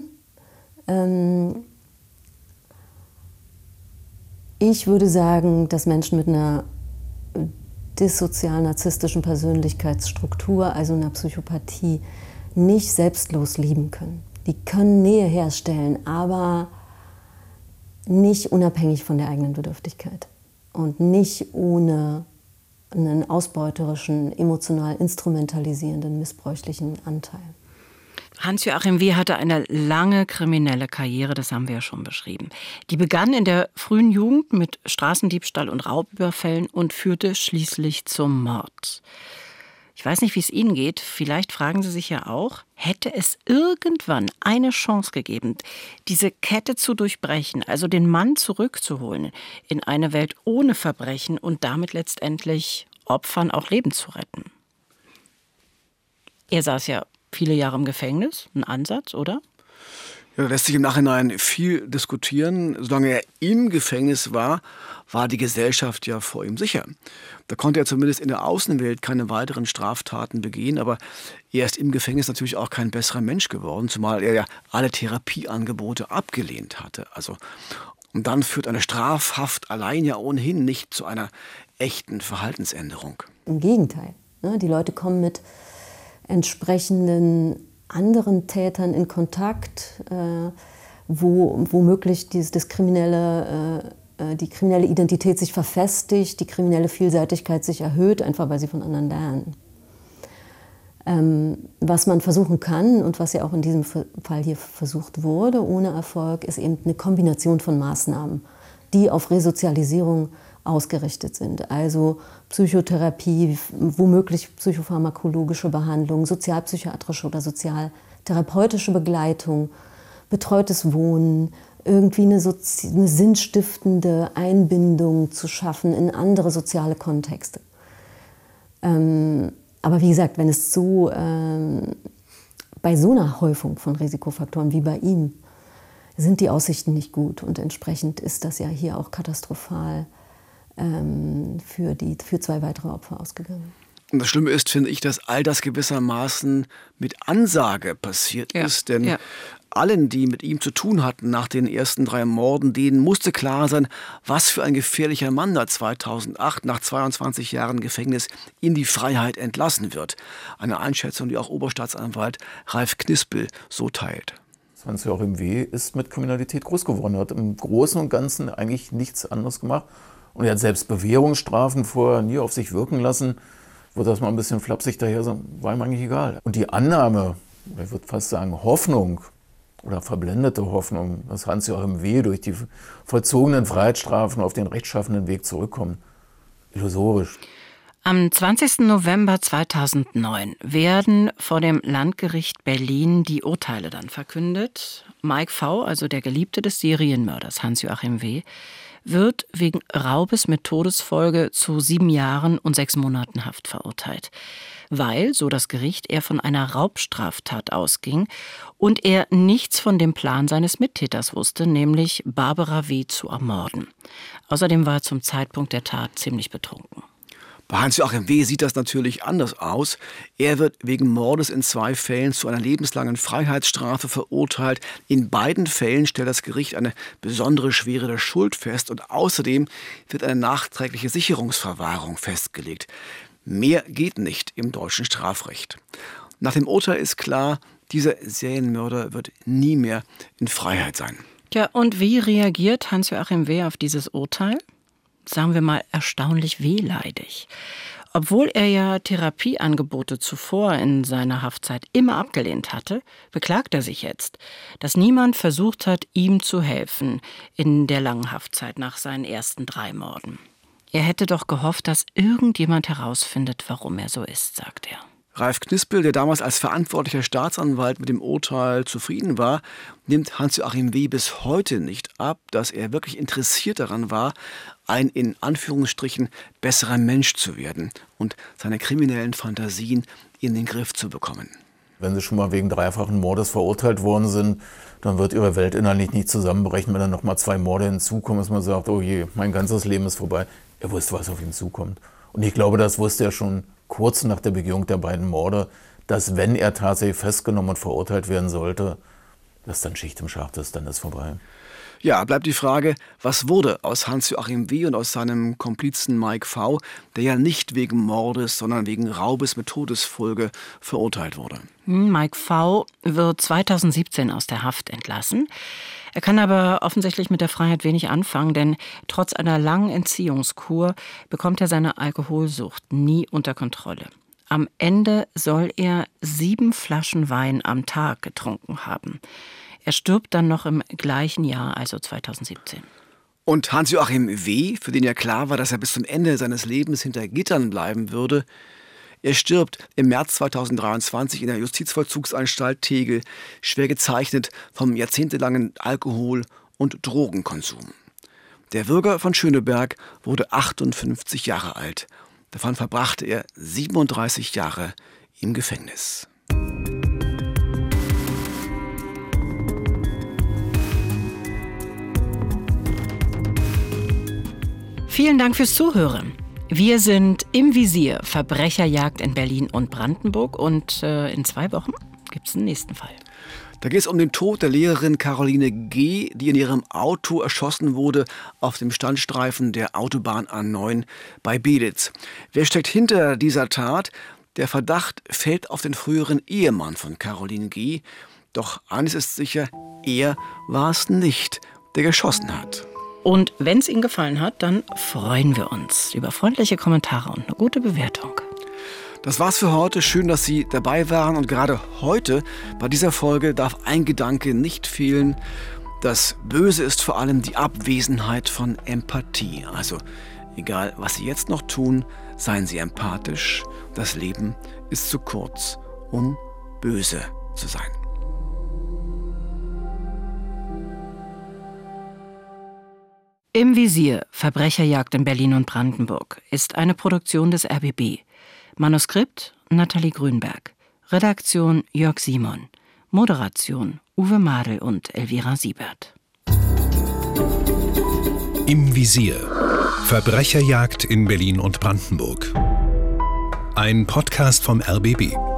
Ich würde sagen, dass Menschen mit einer dissozial-narzisstischen Persönlichkeitsstruktur, also einer Psychopathie, nicht selbstlos lieben können. Die können Nähe herstellen, aber nicht unabhängig von der eigenen Bedürftigkeit und nicht ohne einen ausbeuterischen, emotional instrumentalisierenden, missbräuchlichen Anteil.
Hans-Joachim W. hatte eine lange kriminelle Karriere, das haben wir ja schon beschrieben. Die begann in der frühen Jugend mit Straßendiebstahl und Raubüberfällen und führte schließlich zum Mord. Ich weiß nicht, wie es Ihnen geht, vielleicht fragen Sie sich ja auch, hätte es irgendwann eine Chance gegeben, diese Kette zu durchbrechen, also den Mann zurückzuholen in eine Welt ohne Verbrechen und damit letztendlich Opfern auch Leben zu retten? Er saß ja viele Jahre im Gefängnis, ein Ansatz, oder?
Ja, da lässt sich im Nachhinein viel diskutieren. Solange er im Gefängnis war, war die Gesellschaft ja vor ihm sicher. Da konnte er zumindest in der Außenwelt keine weiteren Straftaten begehen, aber er ist im Gefängnis natürlich auch kein besserer Mensch geworden, zumal er ja alle Therapieangebote abgelehnt hatte. Und dann führt eine Strafhaft allein ja ohnehin nicht zu einer echten Verhaltensänderung.
Im Gegenteil. Die Leute kommen mit entsprechenden anderen Tätern in Kontakt, wo womöglich die kriminelle Identität sich verfestigt, die kriminelle Vielseitigkeit sich erhöht, einfach weil sie von anderen lernen. Was man versuchen kann und was ja auch in diesem Fall hier versucht wurde, ohne Erfolg, ist eben eine Kombination von Maßnahmen, die auf Resozialisierung ausgerichtet sind. Also Psychotherapie, womöglich psychopharmakologische Behandlung, sozialpsychiatrische oder sozialtherapeutische Begleitung, betreutes Wohnen, irgendwie eine sinnstiftende Einbindung zu schaffen in andere soziale Kontexte. Aber wie gesagt, wenn es so bei so einer Häufung von Risikofaktoren wie bei ihm sind die Aussichten nicht gut und entsprechend ist das ja hier auch katastrophal für 2 weitere Opfer ausgegangen.
Und das Schlimme ist, finde ich, dass all das gewissermaßen mit Ansage passiert ist. Denn allen, die mit ihm zu tun hatten nach den ersten 3 Morden, denen musste klar sein, was für ein gefährlicher Mann da 2008 nach 22 Jahren Gefängnis in die Freiheit entlassen wird. Eine Einschätzung, die auch Oberstaatsanwalt Ralf Knispel so teilt.
Hans-Joachim W. ist mit Kriminalität groß geworden. Er hat im Großen und Ganzen eigentlich nichts anderes gemacht. Und er hat selbst Bewährungsstrafen vorher nie auf sich wirken lassen. Wird das mal ein bisschen flapsig daher sagen, war ihm eigentlich egal. Und die Annahme, ich würde fast sagen Hoffnung oder verblendete Hoffnung, dass Hans-Joachim W. durch die vollzogenen Freiheitsstrafen auf den rechtschaffenen Weg zurückkommt, illusorisch.
Am 20. November 2009 werden vor dem Landgericht Berlin die Urteile dann verkündet. Mike V., also der Geliebte des Serienmörders Hans-Joachim W., wird wegen Raubes mit Todesfolge zu 7 Jahren und 6 Monaten Haft verurteilt. Weil, so das Gericht, er von einer Raubstraftat ausging und er nichts von dem Plan seines Mittäters wusste, nämlich Barbara W. zu ermorden. Außerdem war er zum Zeitpunkt der Tat ziemlich betrunken.
Bei Hans-Joachim W. sieht das natürlich anders aus. Er wird wegen Mordes in 2 Fällen zu einer lebenslangen Freiheitsstrafe verurteilt. In beiden Fällen stellt das Gericht eine besondere Schwere der Schuld fest und außerdem wird eine nachträgliche Sicherungsverwahrung festgelegt. Mehr geht nicht im deutschen Strafrecht. Nach dem Urteil ist klar, dieser Serienmörder wird nie mehr in Freiheit sein.
Tja, und wie reagiert Hans-Joachim W. auf dieses Urteil? Sagen wir mal, erstaunlich wehleidig. Obwohl er ja Therapieangebote zuvor in seiner Haftzeit immer abgelehnt hatte, beklagt er sich jetzt, dass niemand versucht hat, ihm zu helfen in der langen Haftzeit nach seinen ersten 3 Morden. Er hätte doch gehofft, dass irgendjemand herausfindet, warum er so ist, sagt er.
Ralf Knispel, der damals als verantwortlicher Staatsanwalt mit dem Urteil zufrieden war, nimmt Hans-Joachim W. bis heute nicht ab, dass er wirklich interessiert daran war, ein in Anführungsstrichen besserer Mensch zu werden und seine kriminellen Fantasien in den Griff zu bekommen.
Wenn Sie schon mal wegen 3-fachen Mordes verurteilt worden sind, dann wird Ihre Welt innerlich nicht zusammenbrechen, wenn dann noch mal 2 Morde hinzukommen, dass man sagt, oh je, mein ganzes Leben ist vorbei. Er wusste, was auf ihn zukommt. Und ich glaube, das wusste er schon kurz nach der Begehung der beiden Morde, dass wenn er tatsächlich festgenommen und verurteilt werden sollte, dass dann Schicht im Schacht ist, dann ist vorbei.
Ja, bleibt die Frage, was wurde aus Hans-Joachim W. und aus seinem Komplizen Mike V., der ja nicht wegen Mordes, sondern wegen Raubes mit Todesfolge verurteilt wurde.
Mike V. wird 2017 aus der Haft entlassen. Er kann aber offensichtlich mit der Freiheit wenig anfangen, denn trotz einer langen Entziehungskur bekommt er seine Alkoholsucht nie unter Kontrolle. Am Ende soll er 7 Flaschen Wein am Tag getrunken haben. Er stirbt dann noch im gleichen Jahr, also 2017.
Und Hans-Joachim W., für den ja klar war, dass er bis zum Ende seines Lebens hinter Gittern bleiben würde, er stirbt im März 2023 in der Justizvollzugsanstalt Tegel, schwer gezeichnet vom jahrzehntelangen Alkohol- und Drogenkonsum. Der Bürger von Schöneberg wurde 58 Jahre alt. Davon verbrachte er 37 Jahre im Gefängnis.
Vielen Dank fürs Zuhören. Wir sind im Visier, Verbrecherjagd in Berlin und Brandenburg. Und in 2 Wochen gibt es den nächsten Fall.
Da geht es um den Tod der Lehrerin Caroline G., die in ihrem Auto erschossen wurde auf dem Standstreifen der Autobahn A9 bei Belitz. Wer steckt hinter dieser Tat? Der Verdacht fällt auf den früheren Ehemann von Caroline G. Doch eines ist sicher, er war es nicht, der geschossen hat.
Und wenn es Ihnen gefallen hat, dann freuen wir uns über freundliche Kommentare und eine gute Bewertung.
Das war's für heute. Schön, dass Sie dabei waren. Und gerade heute, bei dieser Folge, darf ein Gedanke nicht fehlen. Das Böse ist vor allem die Abwesenheit von Empathie. Also, egal was Sie jetzt noch tun, seien Sie empathisch. Das Leben ist zu kurz, um böse zu sein.
Im Visier, Verbrecherjagd in Berlin und Brandenburg, ist eine Produktion des RBB. Manuskript Nathalie Grünberg. Redaktion Jörg Simon. Moderation Uwe Madel und Elvira Siebert.
Im Visier. Verbrecherjagd in Berlin und Brandenburg. Ein Podcast vom RBB.